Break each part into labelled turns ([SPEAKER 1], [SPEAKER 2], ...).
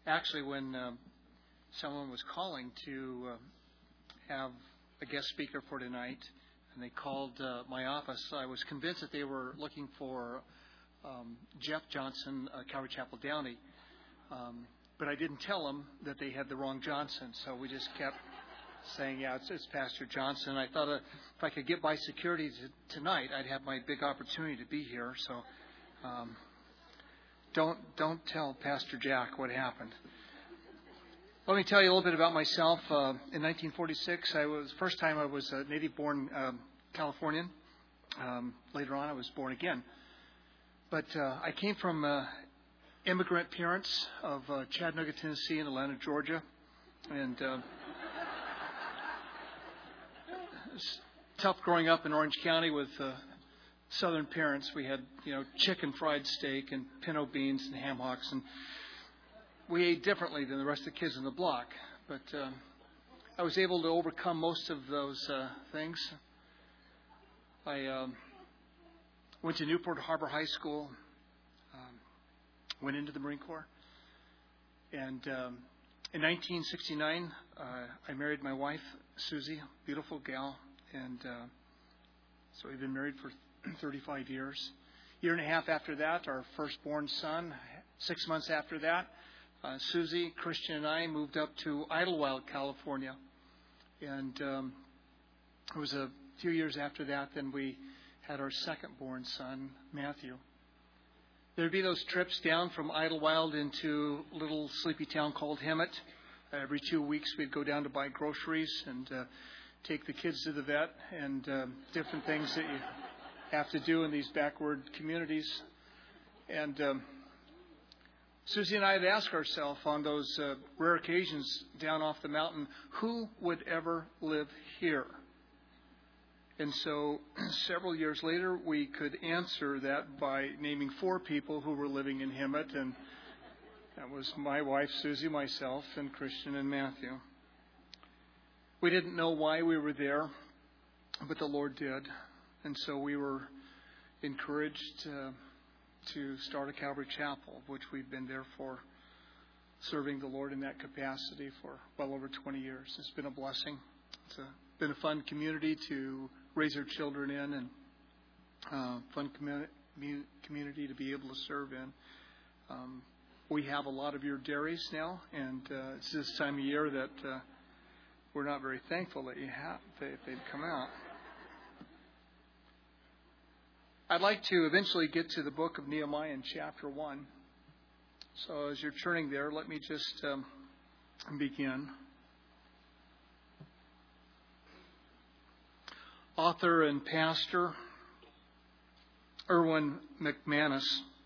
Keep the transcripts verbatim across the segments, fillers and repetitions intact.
[SPEAKER 1] actually, when um, someone was calling to uh, have a guest speaker for tonight, and they called uh, my office, I was convinced that they were looking for um, Jeff Johnson, uh, Calvary Chapel Downey. Um, but I didn't tell them that they had the wrong Johnson, so we just kept saying, yeah, it's, it's Pastor Johnson. I thought uh, if I could get by security t- tonight, I'd have my big opportunity to be here. So um, don't don't tell Pastor Jack what happened. Let me tell you a little bit about myself. Uh, in nineteen forty-six, I was first time I was a native-born um, Californian. Um, later on, I was born again. But uh, I came from uh, immigrant parents of uh, Chattanooga, Tennessee, and Atlanta, Georgia, and uh, it's tough growing up in Orange County with uh, Southern parents. We had, you know, chicken fried steak and pinto beans and ham hocks, and we ate differently than the rest of the kids in the block. But uh, I was able to overcome most of those uh, things. I um, went to Newport Harbor High School, um, went into the Marine Corps, and um, in nineteen sixty-nine, uh, I married my wife, Susie, beautiful gal, and uh, so we've been married for thirty-five years. A year and a half after that, our firstborn son. Six months after that, uh, Susie, Christian, and I moved up to Idlewild, California. And um, it was a few years after that, then we had our second-born son, Matthew. There'd be those trips down from Idlewild into a little sleepy town called Hemet. Every two weeks, we'd go down to buy groceries and uh, take the kids to the vet and uh, different things that you have to do in these backward communities. And um, Susie and I had asked ourselves on those uh, rare occasions down off the mountain, who would ever live here? And so several years later, we could answer that by naming four people who were living in Hemet, and that was my wife, Susie, myself, and Christian and Matthew. We didn't know why we were there, but the Lord did. And so we were encouraged uh, to start a Calvary Chapel, which we've been there for, serving the Lord in that capacity for well over twenty years. It's been a blessing. It's a, been a fun community to raise our children in, and uh, fun commu- community to be able to serve in. Um, we have a lot of your dairies now, and uh, it's this time of year that uh, we're not very thankful that you have they, they've come out. I'd like to eventually get to the book of Nehemiah in chapter one. So as you're turning there, let me just um, begin. Author and pastor Erwin McManus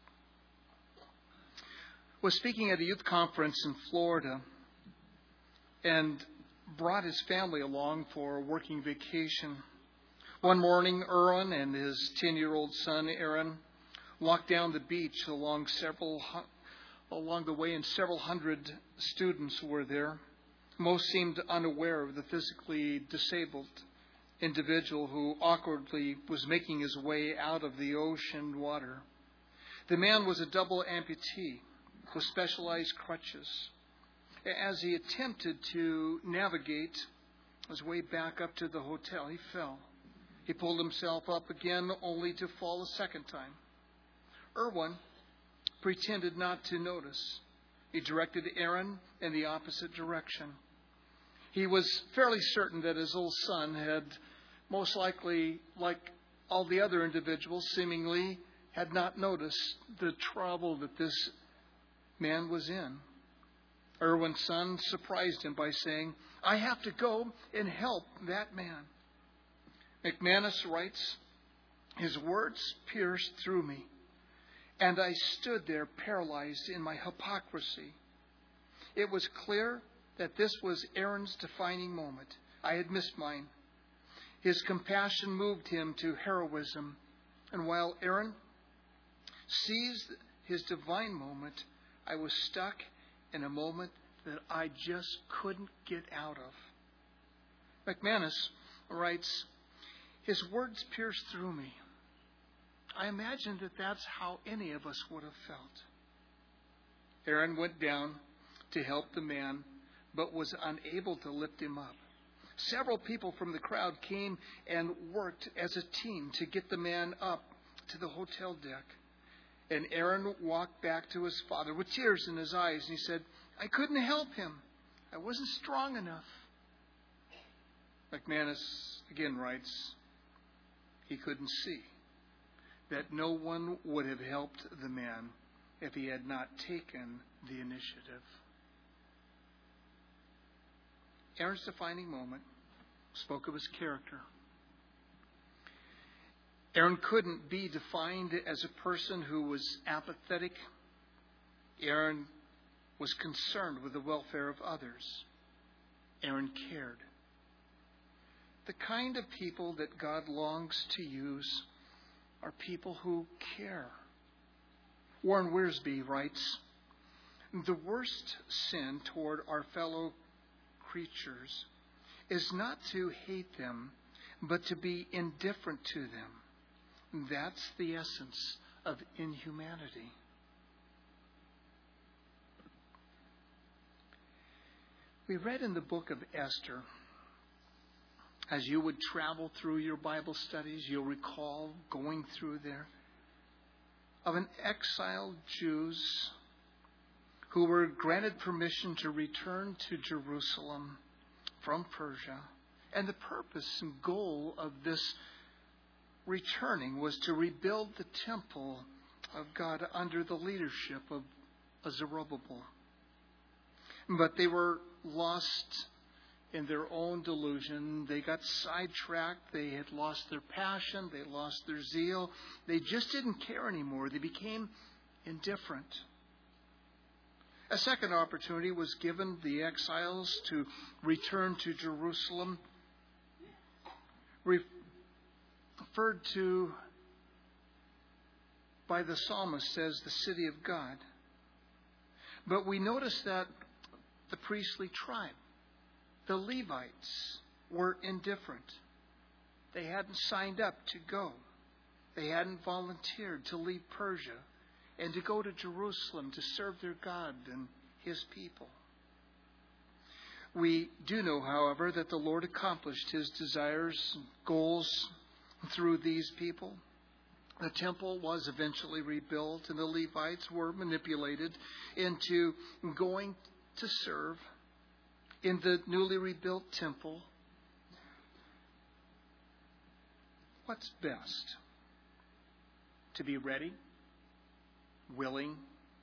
[SPEAKER 1] was speaking at a youth conference in Florida and brought his family along for a working vacation. One morning, Erwin and his ten-year-old son, Aaron, walked down the beach along several along the way, and several hundred students were there. Most seemed unaware of the physically disabled individual who awkwardly was making his way out of the ocean water. The man was a double amputee with specialized crutches. As he attempted to navigate his way back up to the hotel, he fell. He pulled himself up again, only to fall a second time. Erwin pretended not to notice. He directed Aaron in the opposite direction. He was fairly certain that his old son had most likely, like all the other individuals, seemingly had not noticed the trouble that this man was in. Erwin's son surprised him by saying, "I have to go and help that man." McManus writes, "His words pierced through me, and I stood there paralyzed in my hypocrisy. It was clear that this was Aaron's defining moment. I had missed mine. His compassion moved him to heroism, and while Aaron seized his divine moment, I was stuck in a moment that I just couldn't get out of." McManus writes, "His words pierced through me. I imagine that that's how any of us would have felt." Aaron went down to help the man, but was unable to lift him up. Several people from the crowd came and worked as a team to get the man up to the hotel deck. And Aaron walked back to his father with tears in his eyes, and he said, I couldn't help him. I wasn't strong enough. McManus again writes, he couldn't see that no one would have helped the man if he had not taken the initiative. Aaron's defining moment spoke of his character. Aaron couldn't be defined as a person who was apathetic. Aaron was concerned with the welfare of others. Aaron cared. The kind of people that God longs to use are people who care. Warren Wiersbe writes, the worst sin toward our fellow creatures is not to hate them, but to be indifferent to them. That's the essence of inhumanity. We read in the book of Esther, as you would travel through your Bible studies, you'll recall going through there, of an exiled Jews who were granted permission to return to Jerusalem from Persia. And the purpose and goal of this returning was to rebuild the temple of God under the leadership of Zerubbabel. But they were lost in their own delusion. They got sidetracked. They had lost their passion. They lost their zeal. They just didn't care anymore. They became indifferent. A second opportunity was given the exiles to return to Jerusalem, referred to by the psalmist as the city of God. But we notice that the priestly tribe, the Levites, were indifferent. They hadn't signed up to go. They hadn't volunteered to leave Persia and to go to Jerusalem to serve their God and His people. We do know, however, that the Lord accomplished His desires and goals through these people. The temple was eventually rebuilt, and the Levites were manipulated into going to serve in the newly rebuilt temple. What's best? To be ready, willing,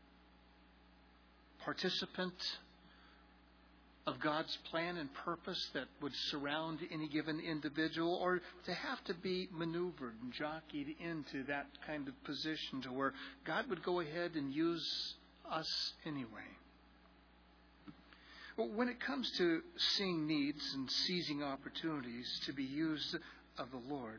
[SPEAKER 1] participant of God's plan and purpose that would surround any given individual, or to have to be maneuvered and jockeyed into that kind of position to where God would go ahead and use us anyway. When it comes to seeing needs and seizing opportunities to be used of the Lord,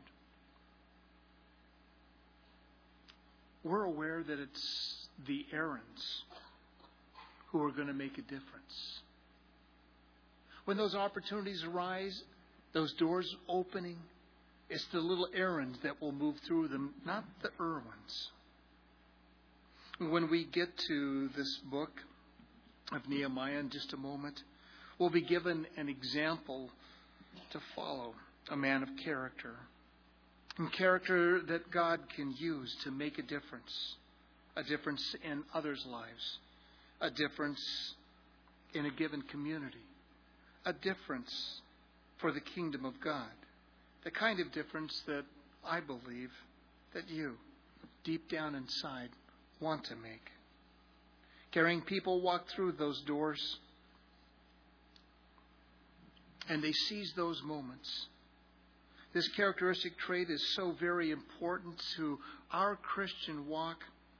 [SPEAKER 1] we're aware that it's the Aarons who are going to make a difference. When those opportunities arise, those doors opening, it's the little Aarons that will move through them, not the Irwins. When we get to this book of Nehemiah in just a moment, we'll be given an example to follow, a man of character. And character that God can use to make a difference. A difference in others' lives. A difference in a given community. A difference for the kingdom of God. The kind of difference that I believe that you, deep down inside, want to make. Caring people walk through those doors and they seize those moments. This characteristic trait is so very important to our Christian walk,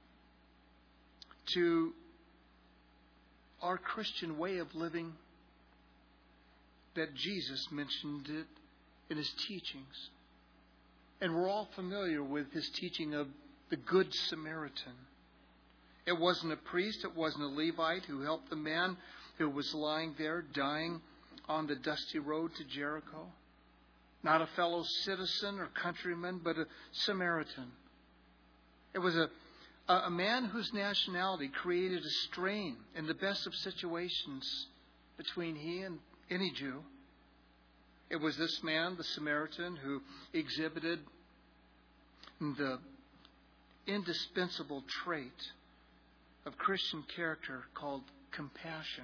[SPEAKER 1] to our Christian way of living, that Jesus mentioned it in His teachings. And we're all familiar with His teaching of the Good Samaritan. It wasn't a priest, it wasn't a Levite who helped the man who was lying there dying on the dusty road to Jericho. Not a fellow citizen or countryman, but a Samaritan. It was a, A, a man whose nationality created a strain in the best of situations between he and any Jew. It was this man, the Samaritan, who exhibited the indispensable trait of Christian character called compassion.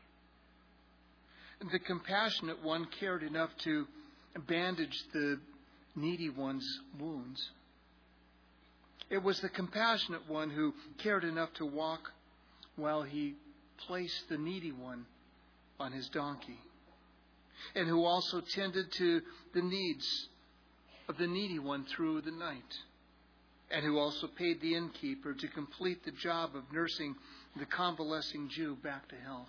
[SPEAKER 1] The compassionate one cared enough to bandage the needy one's wounds. It was the compassionate one who cared enough to walk while he placed the needy one on his donkey, and who also tended to the needs of the needy one through the night, and who also paid the innkeeper to complete the job of nursing the convalescing Jew back to health.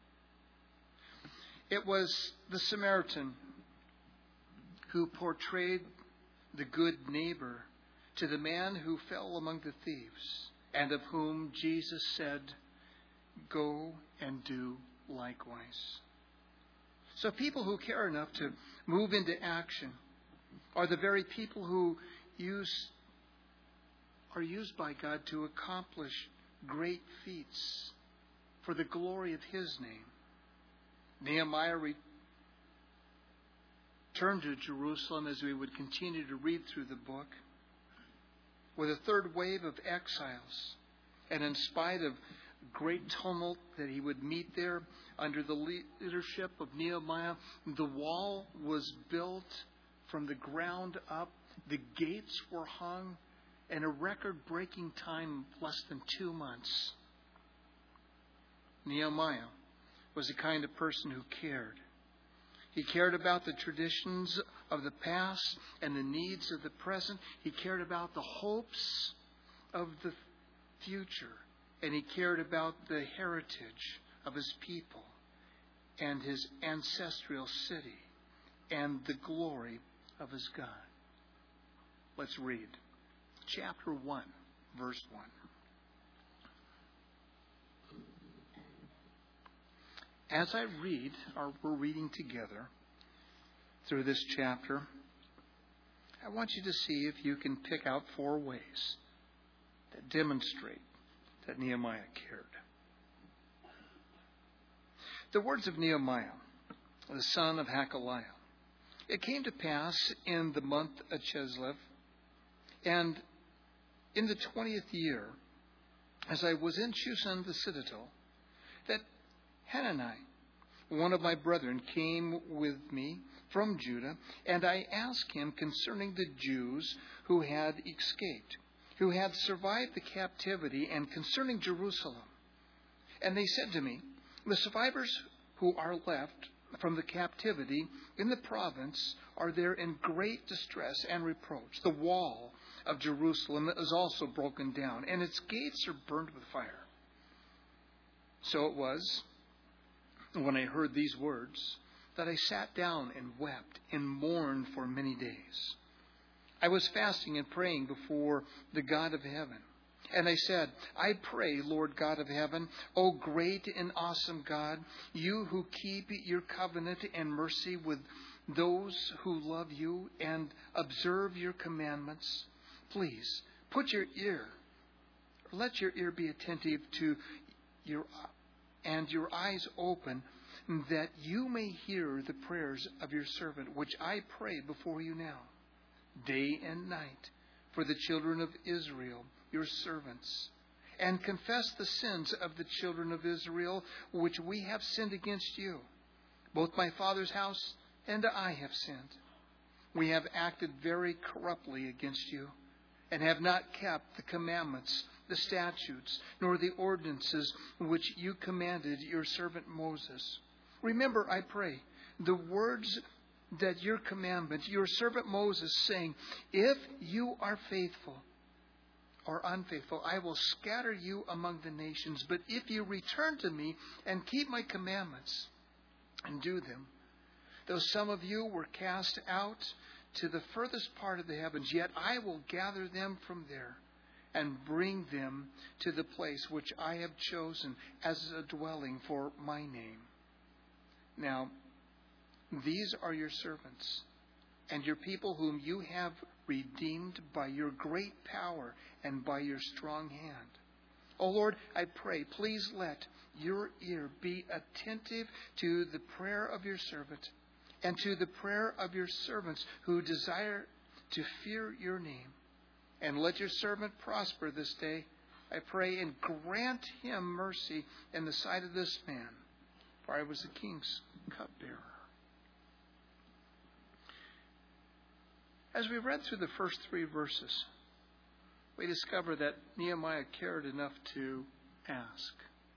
[SPEAKER 1] It was the Samaritan who portrayed the good neighbor to the man who fell among the thieves, and of whom Jesus said, "Go and do likewise." So people who care enough to move into action are the very people who use are used by God to accomplish great feats for the glory of His name. Nehemiah returned to Jerusalem, as we would continue to read through the book, with a third wave of exiles. And in spite of great tumult that he would meet there under the leadership of Nehemiah, the wall was built from the ground up. The gates were hung in a record-breaking time of less than two months. Nehemiah was the kind of person who cared. He cared about the traditions of the past and the needs of the present. He cared about the hopes of the future. And he cared about the heritage of his people and his ancestral city and the glory of his God. Let's read chapter one, verse one. As I read, or we're reading together through this chapter, I want you to see if you can pick out four ways that demonstrate that Nehemiah cared. The words of Nehemiah, the son of Hakaliah. It came to pass in the month of Chislev, and in the twentieth year, as I was in Shushan the citadel, that Hanani, one of my brethren, came with me from Judah, and I asked him concerning the Jews who had escaped, who had survived the captivity, and concerning Jerusalem. And they said to me, the survivors who are left from the captivity in the province are there in great distress and reproach. The wall of Jerusalem is also broken down, and its gates are burned with fire. So it was, when I heard these words, that I sat down and wept and mourned for many days. I was fasting and praying before the God of heaven. And I said, I pray, Lord God of heaven, O great and awesome God, you who keep your covenant and mercy with those who love you and observe your commandments, please put your ear, let your ear be attentive to your and your eyes open, that you may hear the prayers of your servant, which I pray before you now, day and night, for the children of Israel, your servants, and confess the sins of the children of Israel, which we have sinned against you. Both my father's house and I have sinned. We have acted very corruptly against you, and have not kept the commandments, the statutes, nor the ordinances which you commanded your servant Moses. Remember, I pray, the words that your commandment, your servant Moses, saying, if you are faithful or unfaithful, I will scatter you among the nations. But if you return to me and keep my commandments and do them, though some of you were cast out to the furthest part of the heavens, yet I will gather them from there and bring them to the place which I have chosen as a dwelling for my name. Now, these are your servants and your people whom you have redeemed by your great power and by your strong hand. O Lord, I pray, please let your ear be attentive to the prayer of your servant and to the prayer of your servants who desire to fear your name. And let your servant prosper this day, I pray, and grant him mercy in the sight of this man, for I was the king's cupbearer. As we read through the first three verses, we discover that Nehemiah cared enough to ask.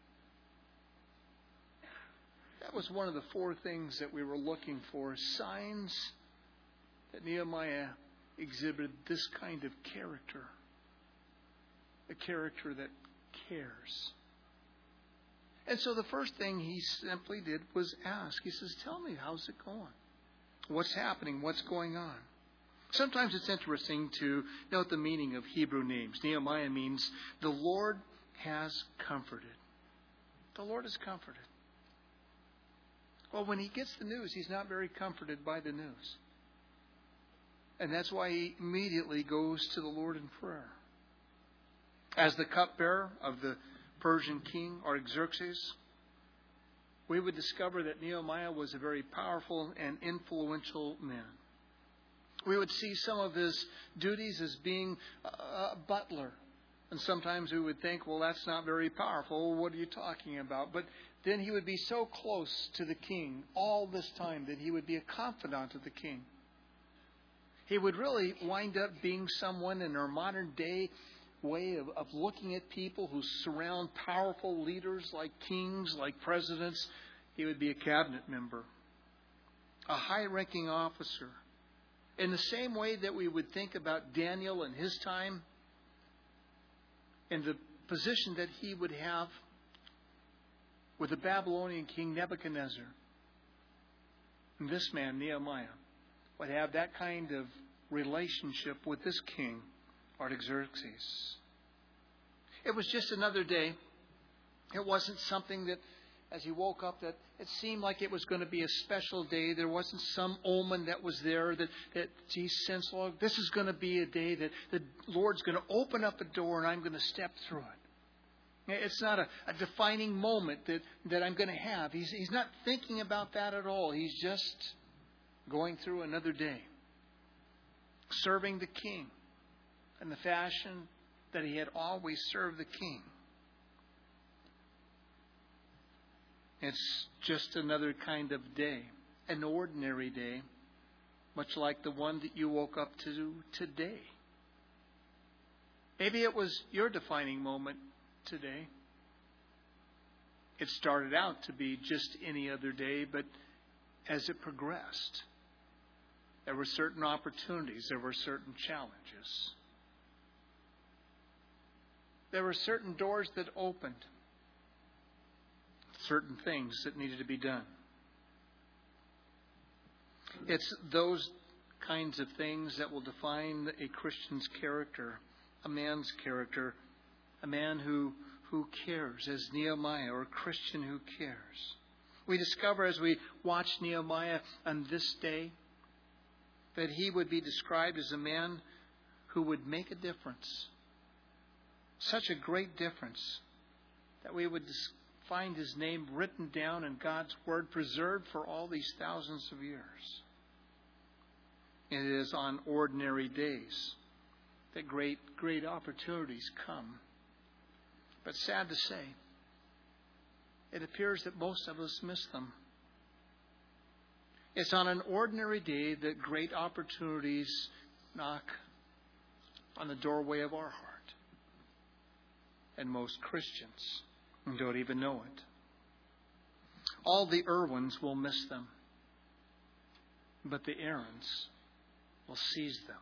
[SPEAKER 1] That was one of the four things that we were looking for, signs that Nehemiah exhibited this kind of character, a character that cares. And so the first thing he simply did was ask. He says, tell me, how's it going? What's happening? What's going on? Sometimes it's interesting to note the meaning of Hebrew names. Nehemiah means the Lord has comforted. The Lord has comforted. Well, when he gets the news, he's not very comforted by the news. And that's why he immediately goes to the Lord in prayer. As the cupbearer of the Persian king Artaxerxes, we would discover that Nehemiah was a very powerful and influential man. We would see some of his duties as being a butler. And sometimes we would think, well, that's not very powerful. What are you talking about? But then he would be so close to the king all this time that he would be a confidant of the king. He would really wind up being someone in our modern day way of, of looking at people who surround powerful leaders like kings, like presidents. He would be a cabinet member, a high-ranking officer. In the same way that we would think about Daniel in his time and the position that he would have with the Babylonian king Nebuchadnezzar. And this man, Nehemiah, would have that kind of relationship with this king, Artaxerxes. It was just another day. It wasn't something that, as he woke up, that it seemed like it was going to be a special day. There wasn't some omen that was there that, that he sensed, Lord, this is going to be a day that the Lord's going to open up a door and I'm going to step through it. It's not a, a defining moment that, that I'm going to have. He's, he's not thinking about that at all. He's just going through another day, serving the king in the fashion that he had always served the king. It's just another kind of day, an ordinary day, much like the one that you woke up to today. Maybe it was your defining moment today. It started out to be just any other day, but as it progressed, there were certain opportunities, there were certain challenges. There were certain doors that opened, certain things that needed to be done. It's those kinds of things that will define a Christian's character, a man's character, a man who, who cares, as Nehemiah, or a Christian who cares. We discover as we watch Nehemiah on this day that he would be described as a man who would make a difference. Such a great difference that we would find his name written down in God's Word, preserved for all these thousands of years. It is on ordinary days that great, great opportunities come. But sad to say, it appears that most of us miss them. It's on an ordinary day that great opportunities knock on the doorway of our heart. And most Christians don't even know it. All the Irwins will miss them, but the Aarons will seize them.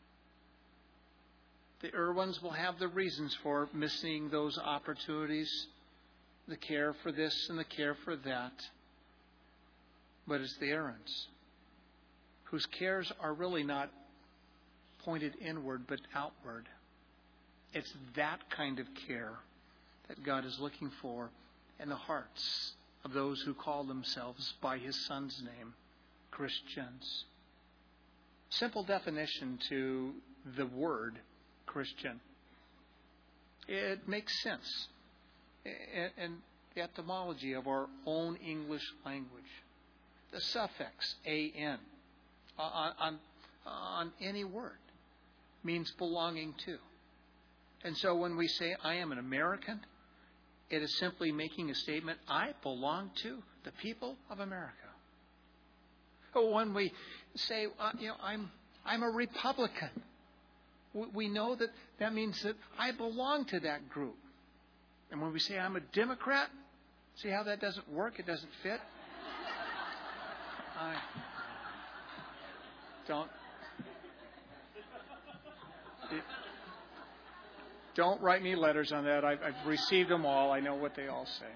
[SPEAKER 1] The Irwins will have the reasons for missing those opportunities, the care for this and the care for that. But it's the Aarons whose cares are really not pointed inward but outward. It's that kind of care that God is looking for in the hearts of those who call themselves by His Son's name, Christians. Simple definition to the word Christian. It makes sense. And the etymology of our own English language. The suffix an on, on, on any word means belonging to. And so when we say, I am an American, it is simply making a statement, I belong to the people of America. Or when we say, uh, you know, I'm, I'm a Republican, we, we know that that means that I belong to that group. And when we say I'm a Democrat, see how that doesn't work? It doesn't fit? I don't. It, don't write me letters on that. I've, I've received them all. I know what they all say.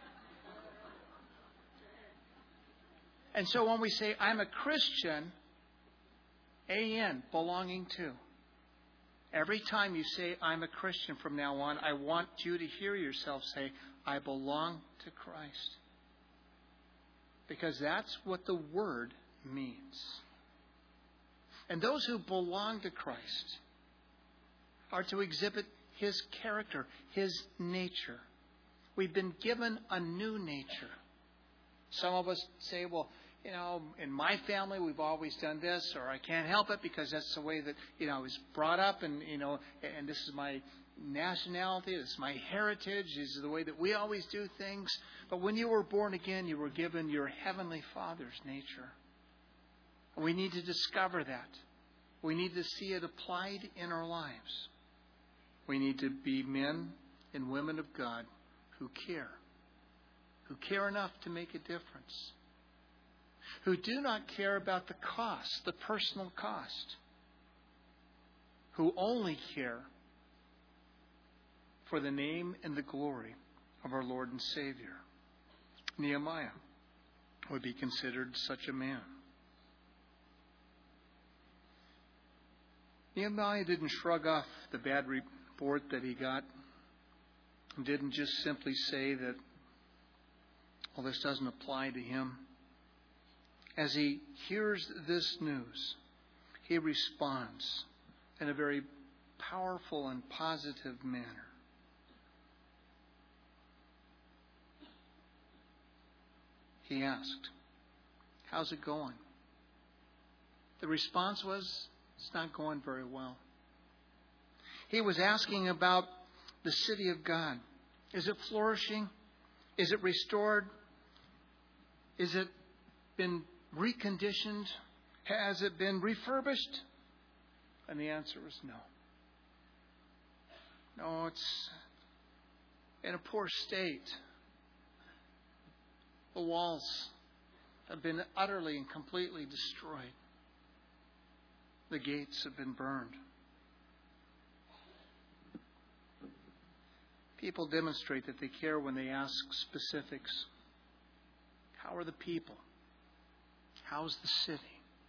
[SPEAKER 1] And so when we say I'm a Christian, an, belonging to. Every time you say I'm a Christian from now on, I want you to hear yourself say, I belong to Christ. Because that's what the word means. And those who belong to Christ are to exhibit His character, His nature. We've been given a new nature. Some of us say, well, you know, in my family we've always done this, or I can't help it because that's the way that, you know, I was brought up, and, you know, and this is my nationality, this is my heritage, this is the way that we always do things. But when you were born again, you were given your Heavenly Father's nature. We need to discover that. We need to see it applied in our lives. We need to be men and women of God who care, who care enough to make a difference, who do not care about the cost, the personal cost, who only care for the name and the glory of our Lord and Savior. Nehemiah would be considered such a man. Nehemiah didn't shrug off the bad report that he got. He didn't just simply say that, well, this doesn't apply to him. As he hears this news, he responds in a very powerful and positive manner. He asked, how's it going? The response was, it's not going very well. He was asking about the city of God. Is it flourishing? Is it restored? Is it been reconditioned? Has it been refurbished? And the answer was no. No, it's in a poor state. The walls have been utterly and completely destroyed. The gates have been burned. People demonstrate that they care when they ask specifics. How are the people? How's the city?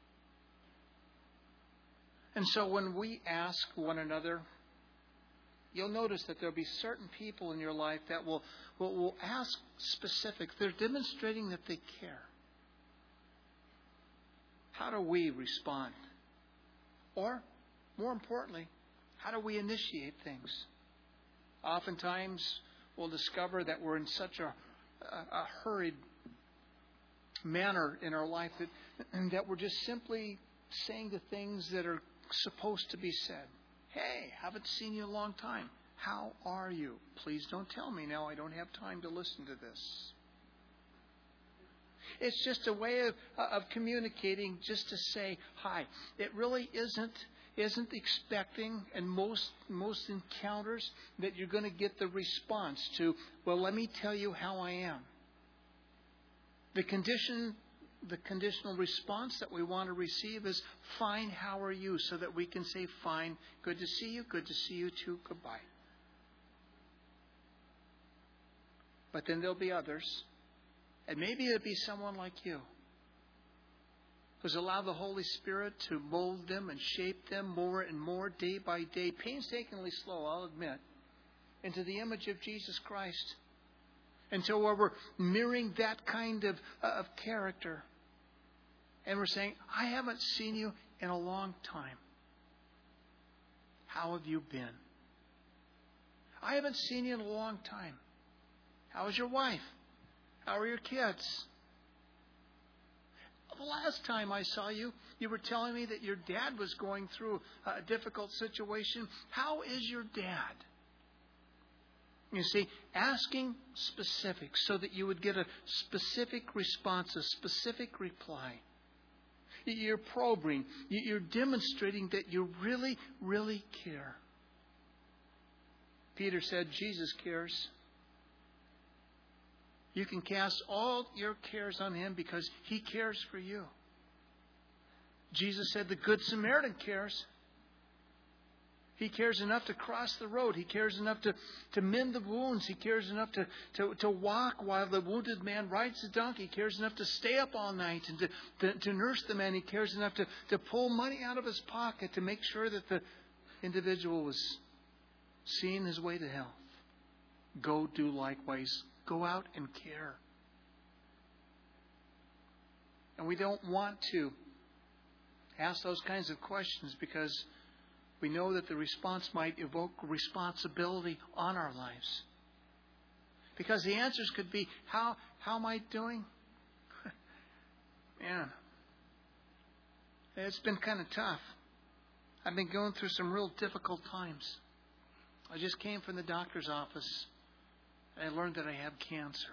[SPEAKER 1] And so when we ask one another, you'll notice that there'll be certain people in your life that will, will, will ask specifics. They're demonstrating that they care. How do we respond? Or, more importantly, how do we initiate things? Oftentimes, we'll discover that we're in such a, a, a hurried manner in our life that, that we're just simply saying the things that are supposed to be said. Hey, haven't seen you in a long time. How are you? Please don't tell me now. I don't have time to listen to this. It's just a way of, of communicating, just to say hi. It really isn't isn't expecting, in most most encounters, that you're going to get the response to, well, let me tell you how I am. The condition, the conditional response that we want to receive is, fine, how are you? So that we can say, fine, good to see you, good to see you too, goodbye. But then there'll be others. And maybe it'll be someone like you, who's allowed the Holy Spirit to mold them and shape them more and more day by day, painstakingly slow, I'll admit, into the image of Jesus Christ. Until where we're mirroring that kind of, uh, of character. And we're saying, I haven't seen you in a long time. How have you been? I haven't seen you in a long time. How is your wife? How are your kids? The last time I saw you, you were telling me that your dad was going through a difficult situation. How is your dad? You see, asking specifics so that you would get a specific response, a specific reply. You're probing. You're demonstrating that you really, really care. Peter said, Jesus cares. You can cast all your cares on Him because He cares for you. Jesus said the Good Samaritan cares. He cares enough to cross the road. He cares enough to, to mend the wounds. He cares enough to, to, to walk while the wounded man rides the donkey. He cares enough to stay up all night and to, to, to nurse the man. He cares enough to, to pull money out of his pocket to make sure that the individual was seeing his way to health. Go do likewise. Go out and care. And we don't want to ask those kinds of questions because we know that the response might evoke responsibility on our lives. Because the answers could be, how, how am I doing? Man, it's been kind of tough. I've been going through some real difficult times. I just came from the doctor's office. I learned that I have cancer.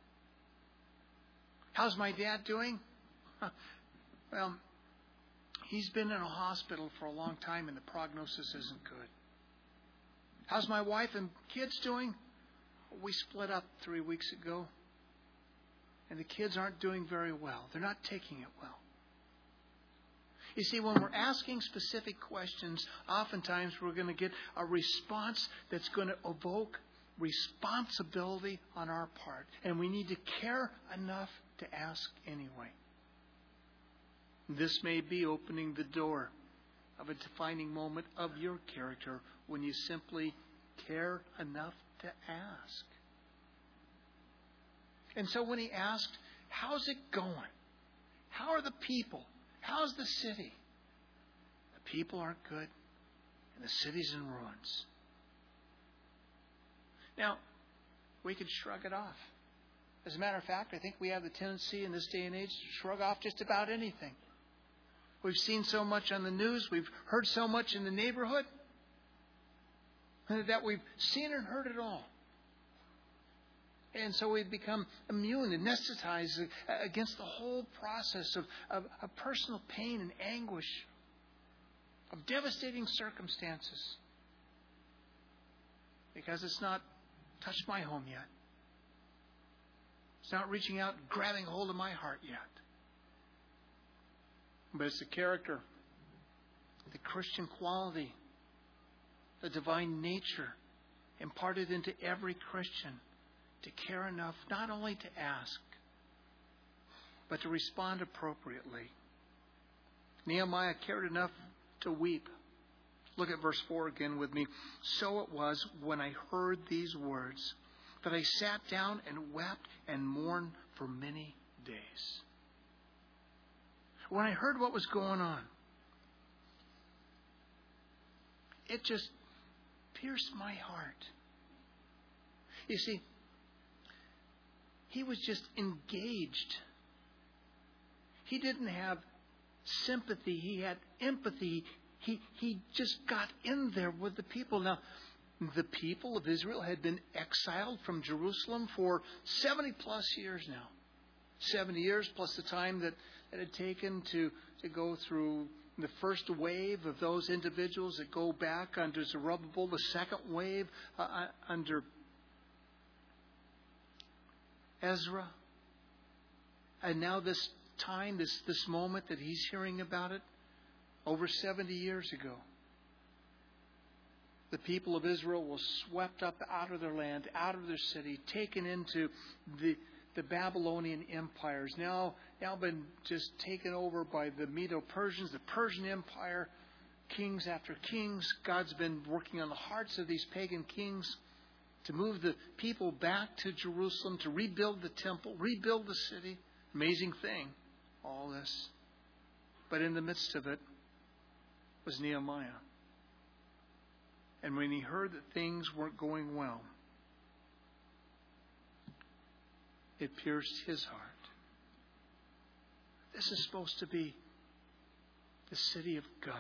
[SPEAKER 1] How's my dad doing? Well, he's been in a hospital for a long time and the prognosis isn't good. How's my wife and kids doing? We split up three weeks ago. And the kids aren't doing very well. They're not taking it well. You see, when we're asking specific questions, oftentimes we're going to get a response that's going to evoke responsibility on our part. And we need to care enough to ask anyway. This may be opening the door of a defining moment of your character when you simply care enough to ask. And so when he asked, how's it going? How are the people? How's the city? The people aren't good, and the city's in ruins. Now, we could shrug it off. As a matter of fact, I think we have the tendency in this day and age to shrug off just about anything. We've seen so much on the news, we've heard so much in the neighborhood, that we've seen and heard it all. And so we've become immune, anesthetized against the whole process of, of, of personal pain and anguish, of devastating circumstances. Because it's not touched my home yet. It's not reaching out and grabbing hold of my heart yet. But it's the character, the Christian quality, the divine nature imparted into every Christian to care enough not only to ask, but to respond appropriately. Nehemiah cared enough to weep. Look at verse four again with me. So it was when I heard these words that I sat down and wept and mourned for many days. When I heard what was going on, it just pierced my heart. You see, he was just engaged. He didn't have sympathy. He had empathy. He, he just got in there with the people. Now, the people of Israel had been exiled from Jerusalem for seventy plus years now. seventy years plus the time that it had taken to, to go through the first wave of those individuals that go back under Zerubbabel, the second wave uh, under Ezra. And now this time, this, this moment that he's hearing about it, over seventy years ago. The people of Israel were swept up out of their land, out of their city, taken into the, the Babylonian empires. Now, now been just taken over by the Medo-Persians, the Persian Empire, kings after kings. God's been working on the hearts of these pagan kings to move the people back to Jerusalem, to rebuild the temple, rebuild the city. Amazing thing, all this. But in the midst of it, was Nehemiah. And when he heard that things weren't going well, it pierced his heart. This is supposed to be the city of God,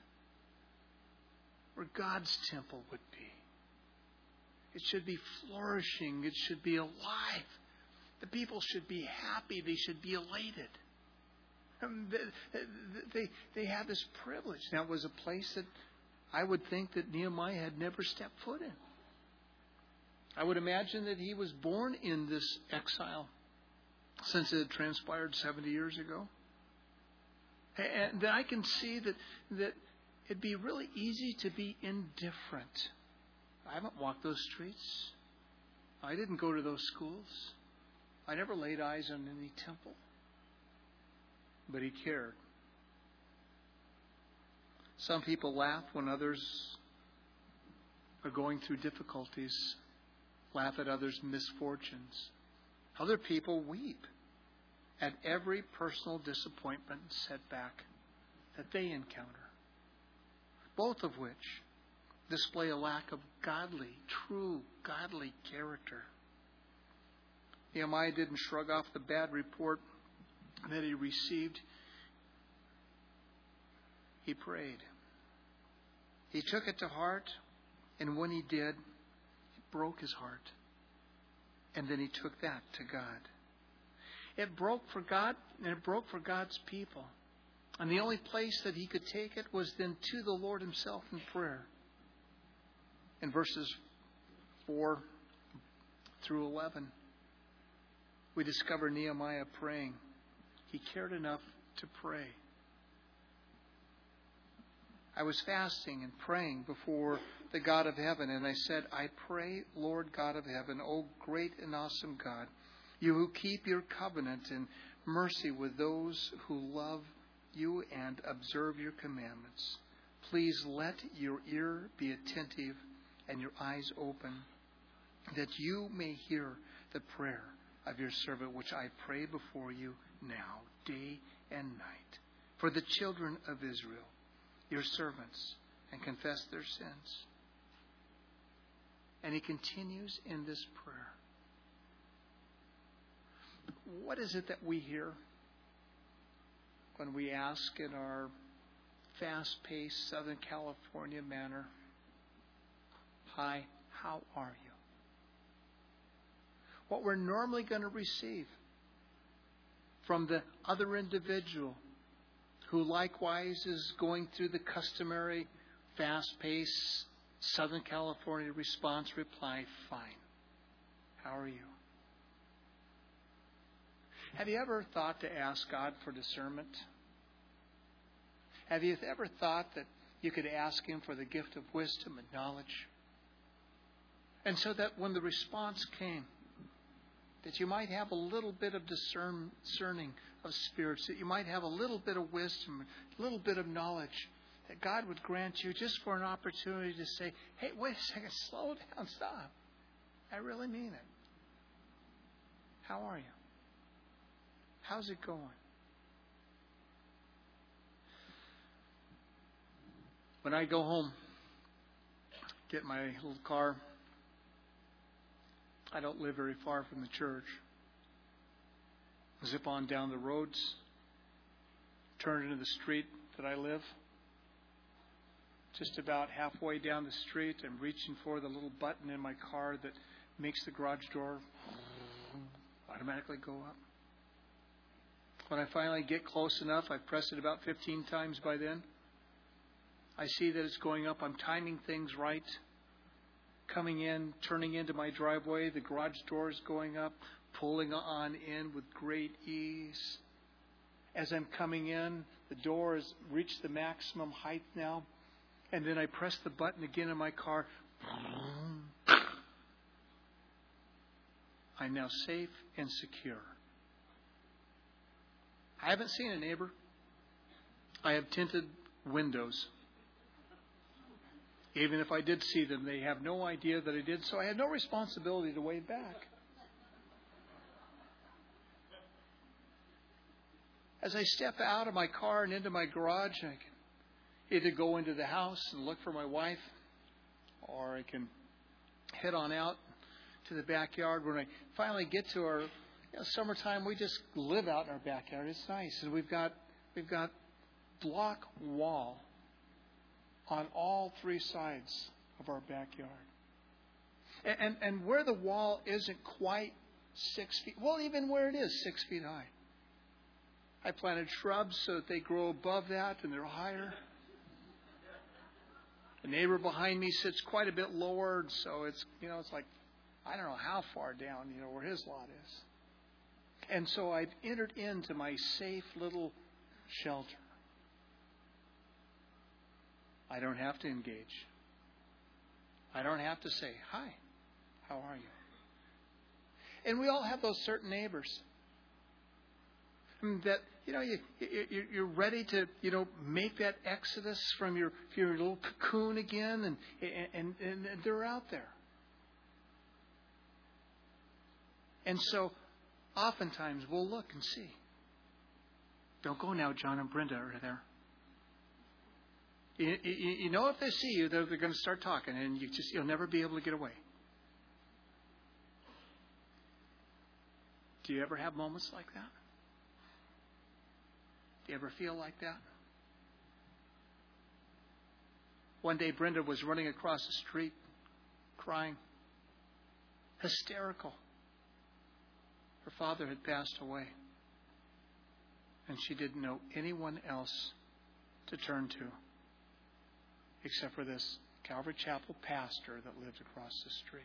[SPEAKER 1] where God's temple would be. It should be flourishing. It should be alive. The people should be happy. They should be elated. Um, they, they, they have this privilege. Now, it was a place that I would think that Nehemiah had never stepped foot in. I would imagine that he was born in this exile, since it had transpired seventy years ago. And then I can see that, that it'd be really easy to be indifferent. I haven't walked those streets. I didn't go to those schools. I never laid eyes on any temple. But he cared. Some people laugh when others are going through difficulties, laugh at others' misfortunes. Other people weep at every personal disappointment and setback that they encounter, both of which display a lack of godly, true, godly character. Nehemiah didn't shrug off the bad report that he received. He prayed. He took it to heart, and when he did, it broke his heart. And then he took that to God. It broke for God, and it broke for God's people. And the only place that he could take it was then to the Lord himself in prayer. In verses four through eleven, we discover Nehemiah praying. He cared enough to pray. I was fasting and praying before the God of heaven, and I said, I pray, Lord God of heaven, O great and awesome God, you who keep your covenant and mercy with those who love you and observe your commandments. Please let your ear be attentive and your eyes open, that you may hear the prayer of your servant, which I pray before you now, day and night, for the children of Israel, your servants, and confess their sins. And he continues in this prayer. What is it that we hear when we ask in our fast-paced Southern California manner, hi, how are you? What we're normally going to receive from the other individual who likewise is going through the customary fast-paced Southern California response reply, fine. How are you? Have you ever thought to ask God for discernment? Have you ever thought that you could ask Him for the gift of wisdom and knowledge? And so that when the response came, that you might have a little bit of discern, discerning of spirits, that you might have a little bit of wisdom, a little bit of knowledge, that God would grant you just for an opportunity to say, hey, wait a second, slow down, stop. I really mean it. How are you? How's it going? When I go home, get my little car, I don't live very far from the church. Zip on down the roads, turn into the street that I live. Just about halfway down the street, I'm reaching for the little button in my car that makes the garage door automatically go up. When I finally get close enough, I've pressed it about fifteen times by then. I see that it's going up. I'm timing things right. Coming in, turning into my driveway, the garage door is going up, pulling on in with great ease. As I'm coming in, the door has reached the maximum height now. And then I press the button again in my car. I'm now safe and secure. I haven't seen a neighbor. I have tinted windows. Even if I did see them, they have no idea that I did, so I had no responsibility to wave back. As I step out of my car and into my garage, I can either go into the house and look for my wife, or I can head on out to the backyard. When I finally get to our you know, summertime, we just live out in our backyard. It's nice, and we've got we've got block wall on all three sides of our backyard. And, and, and where the wall isn't quite six feet, well, even where it is six feet high, I planted shrubs so that they grow above that and they're higher. The neighbor behind me sits quite a bit lower, so it's, you know, it's like, I don't know how far down, you know, where his lot is. And so I've entered into my safe little shelter. I don't have to engage. I don't have to say, hi, how are you? And we all have those certain neighbors that, you know, you, you, you're ready to, you know, make that exodus from your, your little cocoon again, and, and, and they're out there. And so oftentimes we'll look and see. Don't go now, John and Brenda are there. You, you, you know, if they see you, they're, they're going to start talking, and you just you'll never be able to get away. Do you ever have moments like that? Do you ever feel like that? One day, Brenda was running across the street, crying, hysterical. Her father had passed away, and she didn't know anyone else to turn to, except for this Calvary Chapel pastor that lived across the street.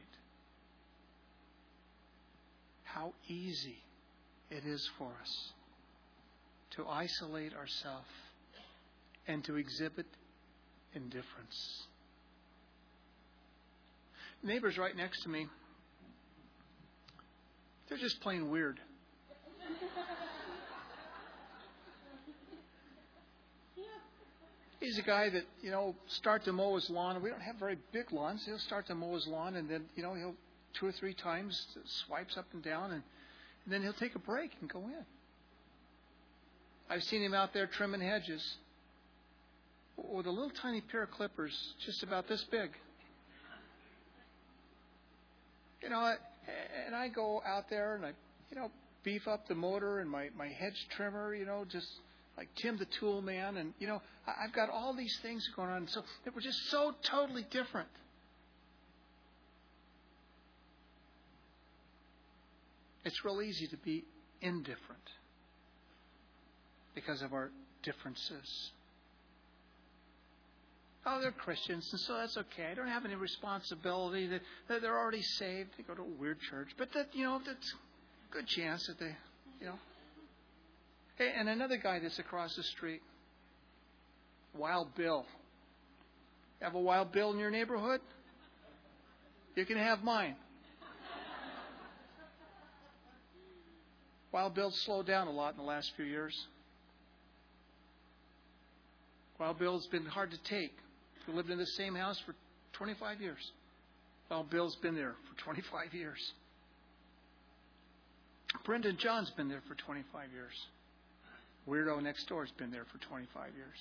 [SPEAKER 1] How easy it is for us to isolate ourselves and to exhibit indifference. Neighbors right next to me, they're just plain weird. He's a guy that, you know, start to mow his lawn. We don't have very big lawns. He'll start to mow his lawn, and then, you know, he'll two or three times swipes up and down, and, and then he'll take a break and go in. I've seen him out there trimming hedges with a little tiny pair of clippers just about this big. You know, and I go out there and I, you know, beef up the motor and my, my hedge trimmer, you know, just like Tim the Tool Man. And, you know, I've got all these things going on. So they were just so totally different. It's real easy to be indifferent because of our differences. Oh, they're Christians, and so that's okay. I don't have any responsibility. That they're already saved. They go to a weird church, but that you know, that's a good chance that they, you know. Hey, and another guy that's across the street, Wild Bill. Have a Wild Bill in your neighborhood? You can have mine. Wild Bill's slowed down a lot in the last few years. Wild Bill's been hard to take. We lived in the same house for twenty-five years. Wild Bill's been there for twenty-five years. Brendan John's been there for twenty-five years. Weirdo next door's been there for twenty-five years.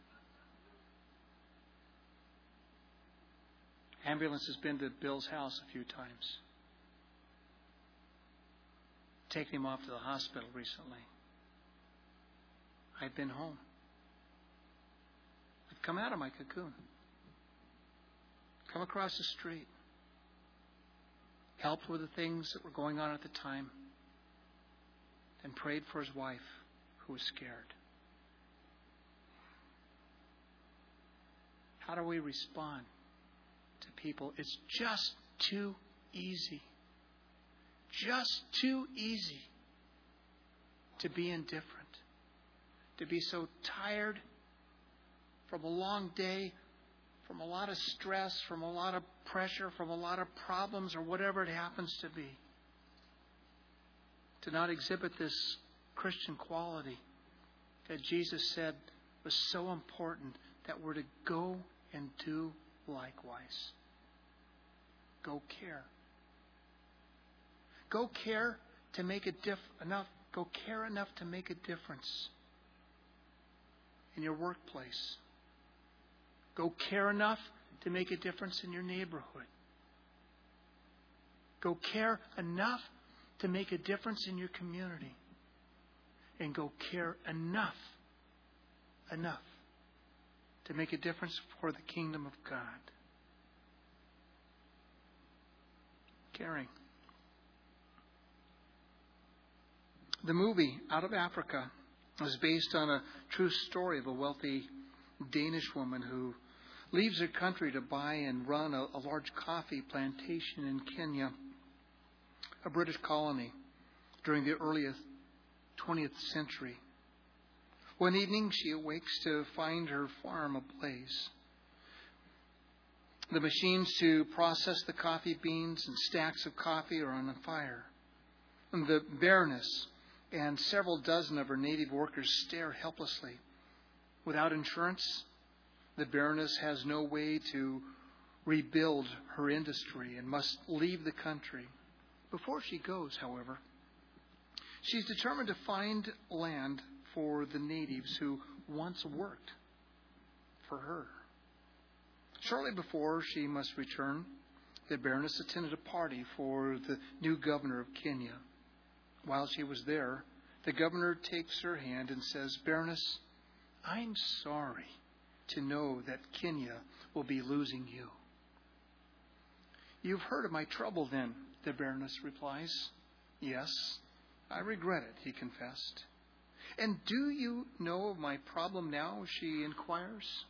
[SPEAKER 1] Ambulance has been to Bill's house a few times. Taken him off to the hospital recently. I've been home. I've come out of my cocoon. Come across the street. Helped with the things that were going on at the time. And prayed for his wife, who was scared. How do we respond to people? It's just too easy. Just too easy to be indifferent. To be so tired from a long day, from a lot of stress, from a lot of pressure, from a lot of problems, or whatever it happens to be. To not exhibit this Christian quality that Jesus said was so important, that we're to go and do likewise. Go care. Go care to make a diff enough. Go care enough to make a difference in your workplace, Go care enough to make a difference in your neighborhood. Go care enough to make a difference in your community. And go care enough, enough to make a difference for the kingdom of God. Caring. The movie Out of Africa is based on a true story of a wealthy Danish woman who leaves her country to buy and run a, a large coffee plantation in Kenya, a British colony, during the earliest twentieth century. One evening she awakes to find her farm ablaze. The machines to process the coffee beans and stacks of coffee are on fire. And the Baroness and several dozen of her native workers stare helplessly. Without insurance, the Baroness has no way to rebuild her industry and must leave the country. Before she goes, however, she's determined to find land for the natives who once worked for her. Shortly before she must return, the Baroness attended a party for the new governor of Kenya. While she was there, the governor takes her hand and says, "Baroness, I'm sorry to know that Kenya will be losing you." "You've heard of my trouble then," the Baroness replies. "Yes, I regret it," he confessed. "And do you know of my problem now?" she inquires.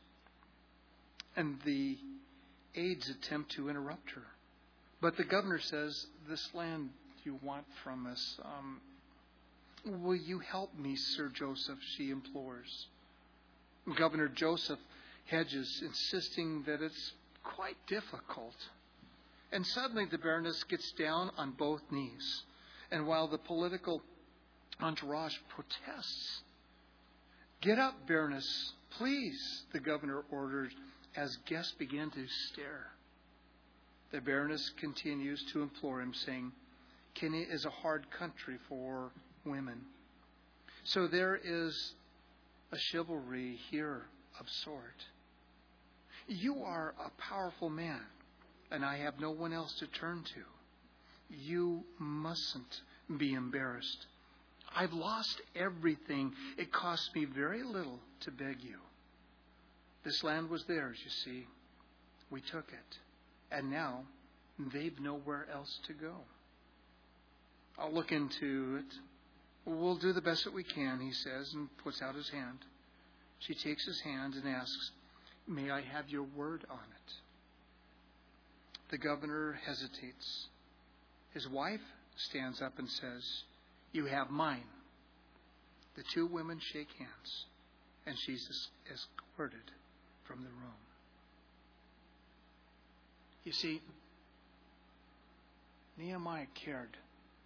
[SPEAKER 1] And the aides attempt to interrupt her. But the governor says, "This land you want from us, um, will you help me, Sir Joseph?" she implores. Governor Joseph hedges, insisting that it's quite difficult. And suddenly the Baroness gets down on both knees. And while the political entourage protests, "Get up, Baroness, please," the governor ordered, as guests began to stare. The Baroness continues to implore him, saying, "Kenya is a hard country for women. So there is a chivalry here of sort. You are a powerful man, and I have no one else to turn to. You mustn't be embarrassed. I've lost everything. It cost me very little to beg you. This land was theirs, you see. We took it. And now they've nowhere else to go. I'll look into it. We'll do the best that we can," he says, and puts out his hand. She takes his hand and asks, "May I have your word on it?" The governor hesitates. His wife stands up and says, "You have mine." The two women shake hands, and she's escorted from the room. You see, Nehemiah cared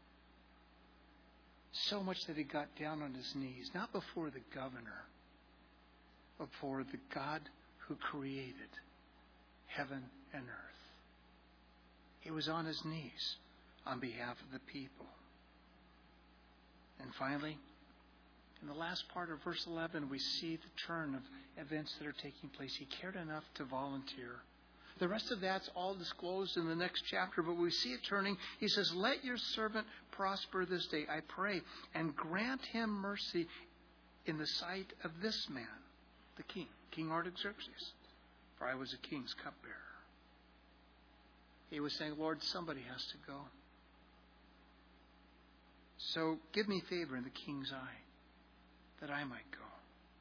[SPEAKER 1] so much that he got down on his knees, not before the governor, but before the God who created heaven and earth. He was on his knees on behalf of the people. And finally, in the last part of verse eleven, we see the turn of events that are taking place. He cared enough to volunteer. The rest of that's all disclosed in the next chapter, but we see it turning. He says, "Let your servant prosper this day, I pray, and grant him mercy in the sight of this man, the king, King Artaxerxes, for I was a king's cupbearer." He was saying, "Lord, somebody has to go. So give me favor in the king's eye, that I might go."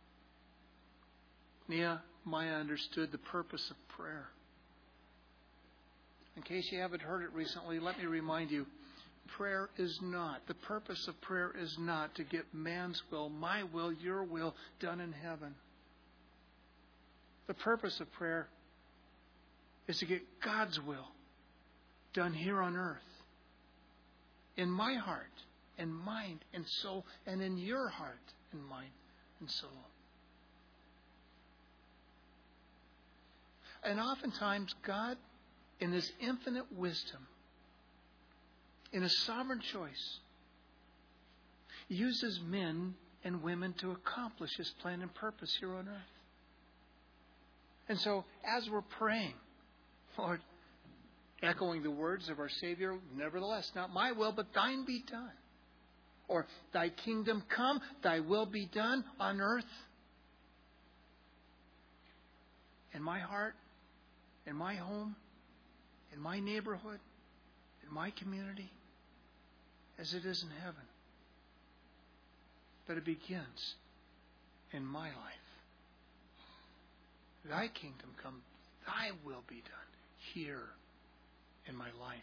[SPEAKER 1] Nehemiah understood the purpose of prayer. In case you haven't heard it recently, let me remind you, prayer is not, the purpose of prayer is not to get man's will, my will, your will done in heaven. The purpose of prayer is to get God's will done here on earth, in my heart and mind and soul, and in your heart and mind and soul. And oftentimes God, in His infinite wisdom, in a sovereign choice, uses men and women to accomplish His plan and purpose here on earth. And so, as we're praying, Lord, echoing the words of our Savior, nevertheless, not my will, but thine be done. Or, thy kingdom come, thy will be done on earth, in my heart, in my home, in my neighborhood, in my community, as it is in heaven. But it begins in my life. Thy kingdom come, thy will be done here in my life.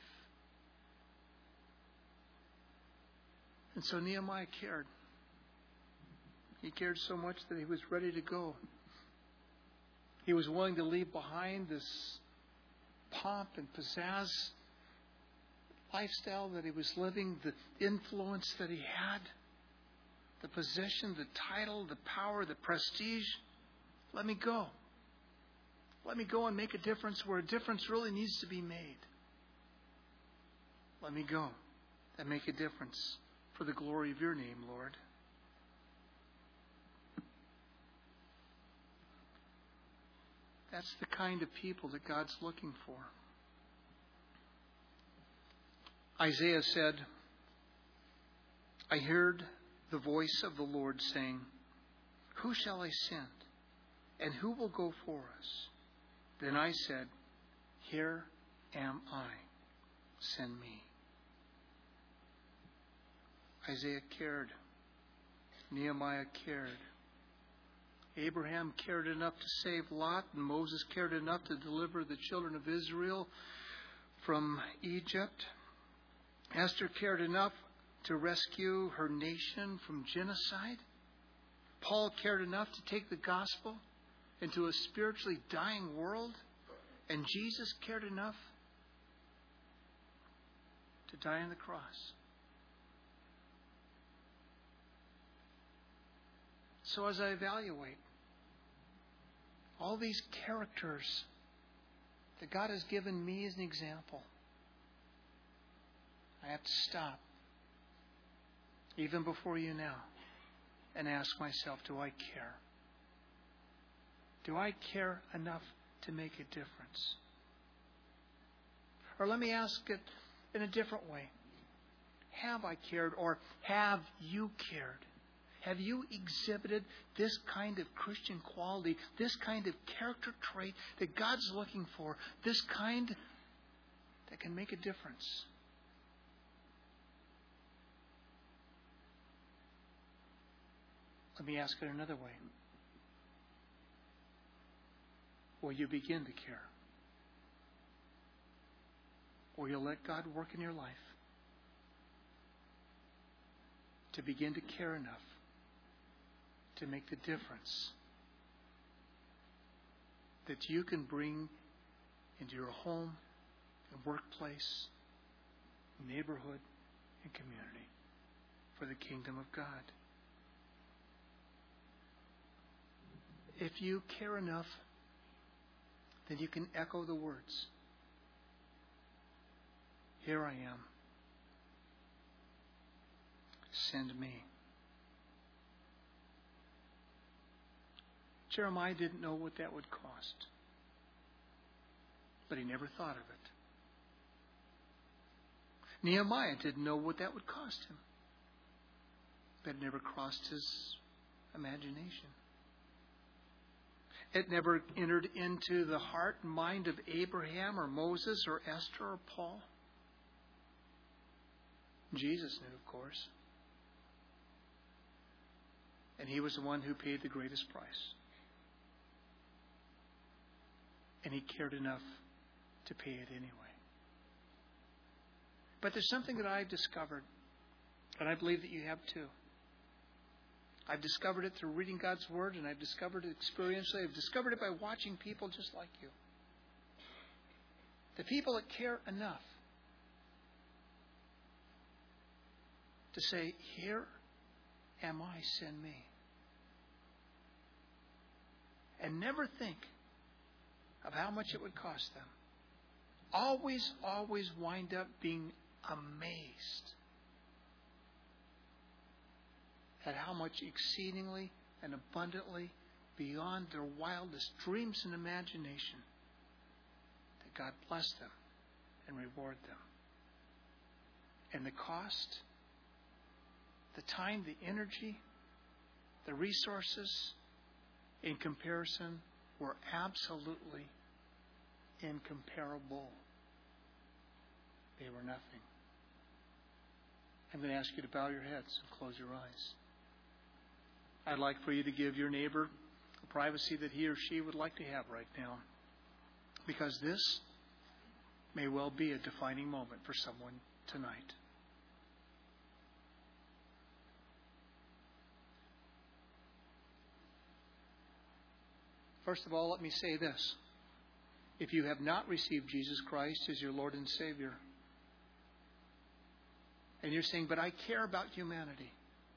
[SPEAKER 1] And so Nehemiah cared. He cared so much that he was ready to go. He was willing to leave behind this pomp and pizzazz lifestyle that he was living, the influence that he had, the position, the title, the power, the prestige. Let me go. Let me go and make a difference where a difference really needs to be made. Let me go and make a difference for the glory of your name, Lord. That's the kind of people that God's looking for. Isaiah said, I heard the voice of the Lord saying, who shall I send? And who will go for us? Then I said, here am I. Send me. Isaiah cared. Nehemiah cared. Abraham cared enough to save Lot, and Moses cared enough to deliver the children of Israel from Egypt. Esther cared enough to rescue her nation from genocide. Paul cared enough to take the gospel into a spiritually dying world. And Jesus cared enough to die on the cross. So as I evaluate all these characters that God has given me as an example, I have to stop, even before you now, and ask myself, do I care? Do I care enough to make a difference? Or let me ask it in a different way. Have I cared, or have you cared? Have you exhibited this kind of Christian quality, this kind of character trait that God's looking for, this kind that can make a difference? Let me ask it another way. Will you begin to care? Or you'll let God work in your life to begin to care enough to make the difference that you can bring into your home and workplace, neighborhood, and community for the kingdom of God? If you care enough, then you can echo the words, here I am. Send me. Jeremiah didn't know what that would cost, but he never thought of it. Nehemiah didn't know what that would cost him, but it never crossed his imagination. It never entered into the heart and mind of Abraham or Moses or Esther or Paul. Jesus knew, of course. And he was the one who paid the greatest price. And he cared enough to pay it anyway. But there's something that I've discovered, and I believe that you have too. I've discovered it through reading God's Word, and I've discovered it experientially. I've discovered it by watching people just like you. The people that care enough to say, here am I, send me. And never think of how much it would cost them. Always, always wind up being amazed at how much exceedingly and abundantly beyond their wildest dreams and imagination, that God bless them and reward them. And the cost, the time, the energy, the resources, in comparison, were absolutely incomparable. They were nothing. I'm going to ask you to bow your heads and close your eyes. I'd like for you to give your neighbor the privacy that he or she would like to have right now, because this may well be a defining moment for someone tonight. First of all, let me say this. If you have not received Jesus Christ as your Lord and Savior, and you're saying, but I care about humanity,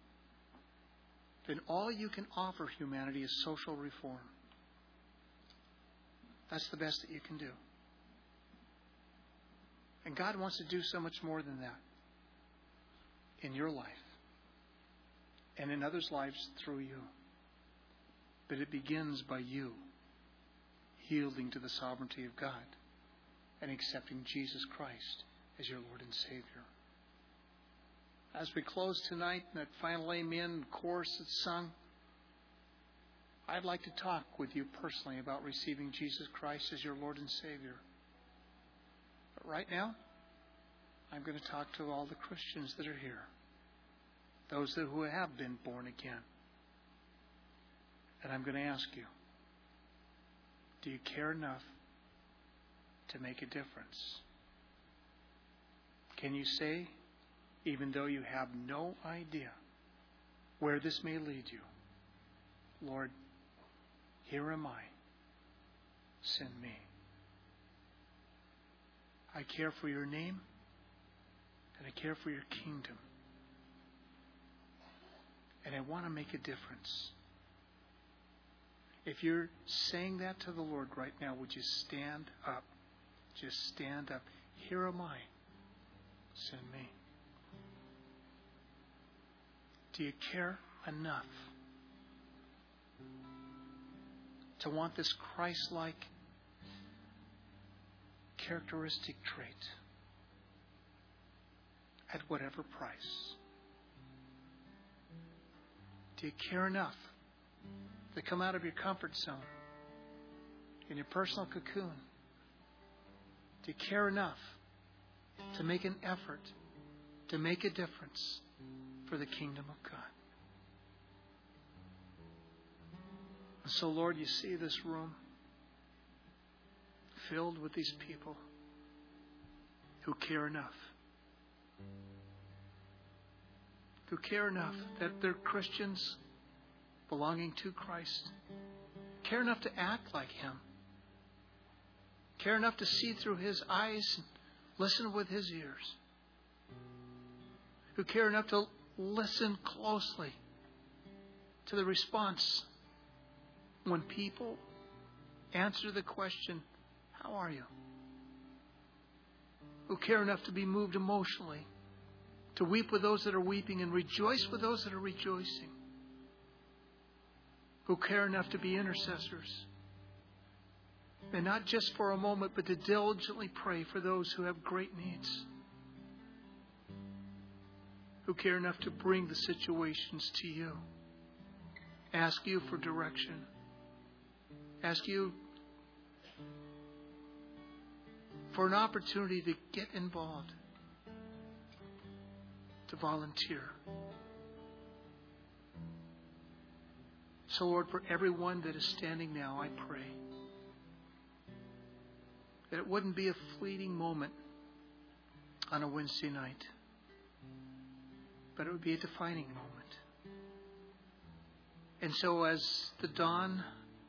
[SPEAKER 1] then all you can offer humanity is social reform. That's the best that you can do. And God wants to do so much more than that in your life and in others' lives through you. But it begins by you yielding to the sovereignty of God and accepting Jesus Christ as your Lord and Savior. As we close tonight in that final amen chorus that's sung, I'd like to talk with you personally about receiving Jesus Christ as your Lord and Savior. But right now, I'm going to talk to all the Christians that are here, those that who have been born again. And I'm going to ask you, do you care enough to make a difference? Can you say, even though you have no idea where this may lead you, Lord, here am I, send me. I care for your name, and I care for your kingdom, and I want to make a difference. If you're saying that to the Lord right now, would you stand up? Just stand up. Here am I. Send me. Do you care enough to want this Christ-like characteristic trait at whatever price? Do you care enough to come out of your comfort zone, in your personal cocoon? Do you care enough to make an effort to make a difference for the kingdom of God? And so, Lord, you see this room filled with these people who care enough. Who care enough that they're Christians belonging to Christ. Care enough to act like Him. Care enough to see through His eyes and listen with His ears. Who care enough to listen closely to the response when people answer the question, how are you? Who care enough to be moved emotionally, to weep with those that are weeping and rejoice with those that are rejoicing. Who care enough to be intercessors. And not just for a moment, but to diligently pray for those who have great needs. Who care enough to bring the situations to you. Ask you for direction. Ask you for an opportunity to get involved. To volunteer. So, Lord, for everyone that is standing now, I pray that it wouldn't be a fleeting moment on a Wednesday night, but it would be a defining moment. And so as the dawn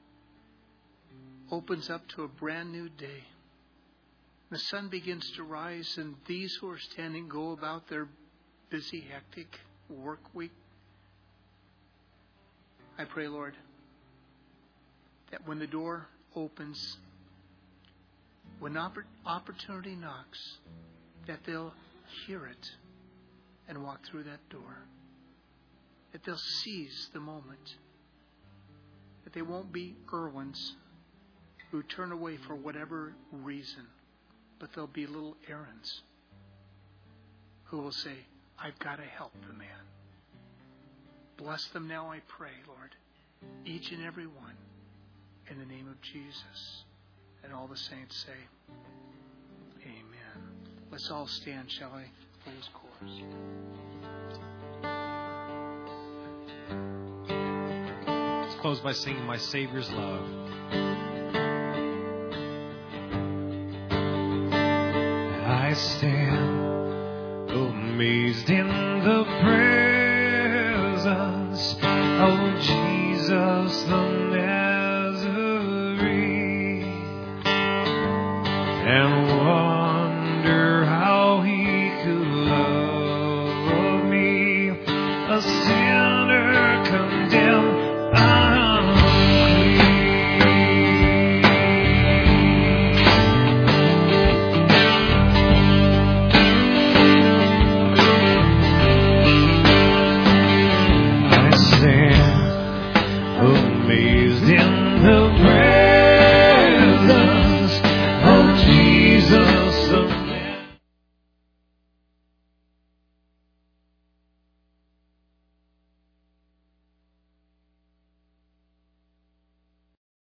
[SPEAKER 1] opens up to a brand new day, the sun begins to rise, and these who are standing go about their busy, hectic work week, I pray, Lord, that when the door opens, when oppor- opportunity knocks, that they'll hear it and walk through that door. That they'll seize the moment. that they won't be Irwins who turn away for whatever reason, but they'll be little Aarons who will say, I've got to help the man. Bless them now, I pray, Lord, each and every one, in the name of Jesus. And all the saints say, amen. Let's all stand, shall I, for this chorus.
[SPEAKER 2] Let's close by singing My Savior's Love. I stand amazed in the presence of Jesus the